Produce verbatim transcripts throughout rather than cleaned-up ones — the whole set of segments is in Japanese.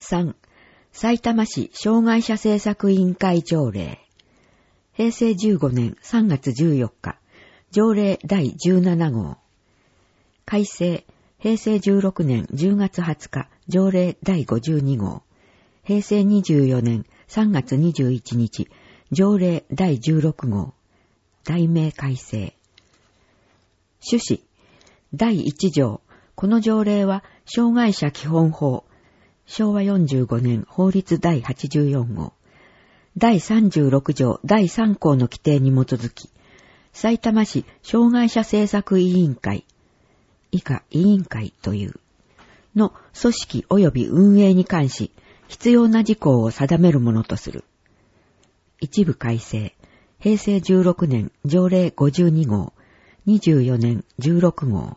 さん、さいたま市障害者政策委員会条例。へいせいじゅうごねんさんがつじゅうよっか、条例だいじゅうななごう。改正、へいせいじゅうろくねんじゅうがつはつか、条例だいごじゅうにごう。へいせいにじゅうよねんさんがつにじゅういちにち、条例だいじゅうろくごう。題名改正。趣旨、だいいちじょう。この条例は、障害者基本法、しょうわよんじゅうごねん法律だいはちじゅうよんごう。だいさんじゅうろくじょうだいさんこうの規定に基づき、さいたま市障害者政策委員会、以下委員会という、の組織及び運営に関し、必要な事項を定めるものとする。一部改正、へいせいじゅうろくねん条例ごじゅうにごう、にじゅうよねんじゅうろくごう。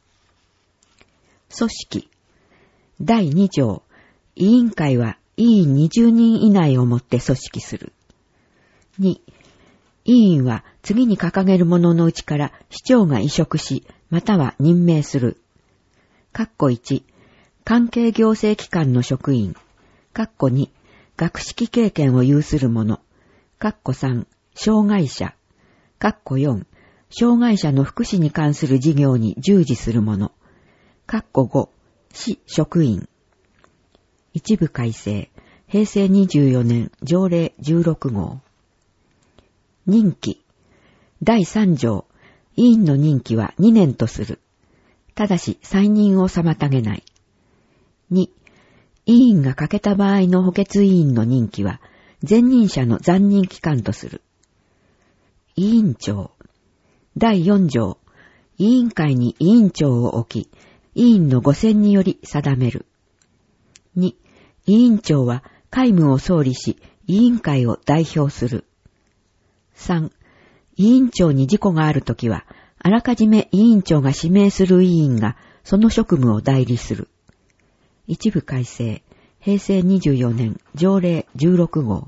組織、だいにじょう、委員会は委員にじゅうにん以内をもって組織する。に、委員は次に掲げるもののうちから市長が委嘱し、または任命する。括弧いち、関係行政機関の職員。括弧に、学識経験を有する者。括弧さん、障害者。括弧よん、障害者の福祉に関する事業に従事する者。括弧ご、市職員。一部改正、へいせいにじゅうよねん条例じゅうろくごう。任期、だいさんじょう、委員の任期はにねんとする。ただし再任を妨げない。に、委員が欠けた場合の補欠委員の任期は前任者の残任期間とする。委員長、だいよんじょう、委員会に委員長を置き、委員のご選により定める。に、委員長は会務を総理し、委員会を代表する。さん、委員長に事故があるときは、あらかじめ委員長が指名する委員がその職務を代理する。一部改正、へいせいにじゅうよねん条例じゅうろくごう。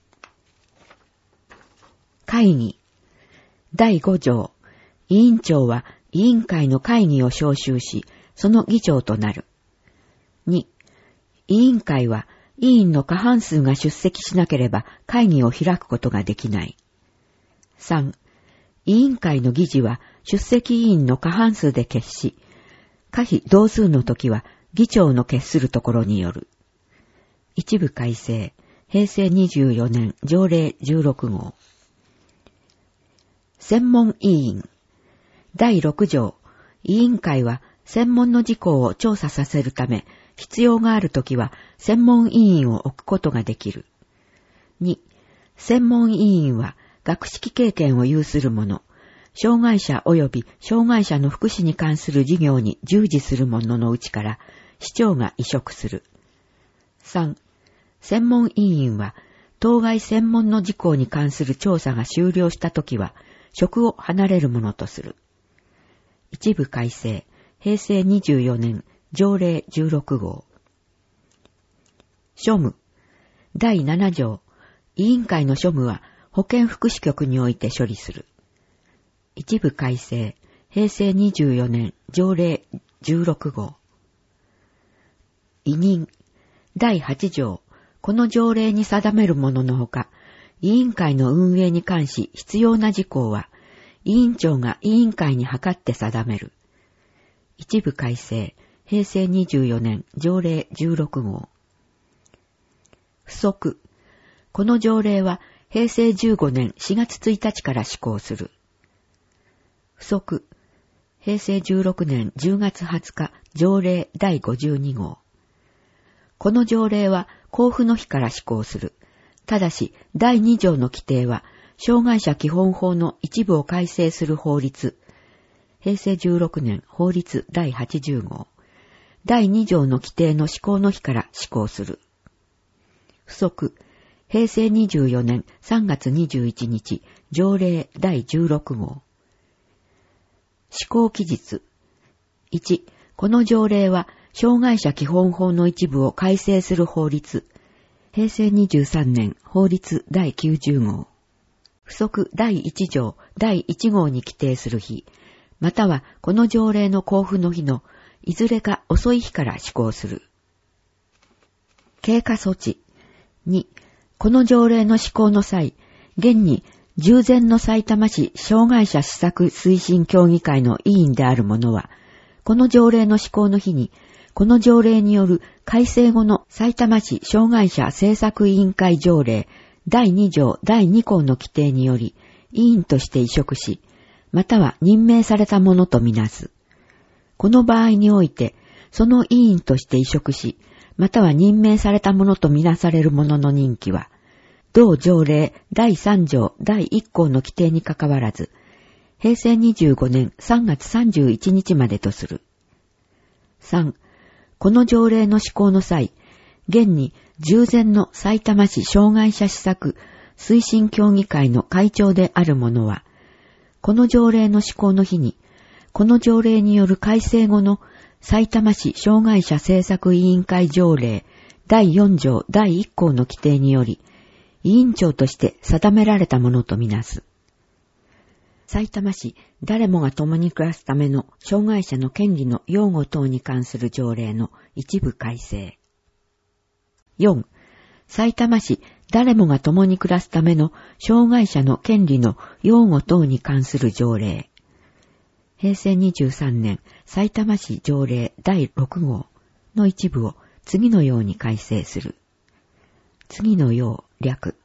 会議、だいごじょう、委員長は委員会の会議を招集し、その議長となる。に、委員会は委員の過半数が出席しなければ会議を開くことができない。さん、委員会の議事は出席委員の過半数で決し、可否同数の時は議長の決するところによる。一部改正、へいせいにじゅうよねん条例じゅうろくごう。専門委員、だいろくじょう、委員会は専門の事項を調査させるため、必要があるときは専門委員を置くことができる。に、専門委員は学識経験を有する者、障害者及び障害者の福祉に関する事業に従事する者のうちから市長が委嘱する。さん、専門委員は当該専門の事項に関する調査が終了したときは職を離れるものとする。一部改正、へいせいにじゅうよねん条例じゅうろくごう。庶務、だいななじょう、委員会の庶務は保健福祉局において処理する。一部改正、へいせいにじゅうよねん条例じゅうろくごう。委任、だいはちじょう、この条例に定めるもののほか、委員会の運営に関し必要な事項は、委員長が委員会に諮って定める。一部改正、へいせいにじゅうよねん条例じゅうろくごう。付則、この条例はへいせいじゅうごねんしがつついたちから施行する。付則、へいせいじゅうろくねんじゅうがつはつか条例だいごじゅうにごう。この条例は公布の日から施行する。ただし、だいにじょうの規定は、障害者基本法の一部を改正する法律、へいせいじゅうろくねん法律だいはちじゅうごう。だいにじょうの規定の施行の日から施行する。付則、へいせいにじゅうよねんさんがつにじゅういちにち、条例だいじゅうろくごう。施行期日。いち、この条例は、障害者基本法の一部を改正する法律、へいせいにじゅうさんねん法律だいきゅうじゅうごう。付則だいいちじょうだいいちごうに規定する日、またはこの条例の公布の日のいずれか遅い日から施行する。 経過措置。に、この条例の施行の際、現に従前のさいたま市障害者施策推進協議会の委員である者は、この条例の施行の日に、この条例による改正後のさいたま市障害者政策委員会条例だいに条だいに項の規定により、委員として委嘱し、または任命されたものとみなす。この場合において、その委員として委嘱し、または任命されたものとみなされる者の任期は、同条例だいさん条だいいっ項の規定にかかわらず、へいせいにじゅうごねんさんがつさんじゅういちにちまでとする。さん、この条例の施行の際、現に従前のさいたま市障害者施策推進協議会の会長である者は、この条例の施行の日に、この条例による改正後のさいたま市障害者政策委員会条例だいよん条だいいっ項の規定により、委員長として定められたものとみなす。さいたま市誰もが共に暮らすための障害者の権利の擁護等に関する条例の一部改正。よん、さいたま市誰もが共に暮らすための障害者の権利の擁護等に関する条例。へいせいにじゅうさんねんさいたま市条例だいろく号の一部を次のように改正する。次のよう略。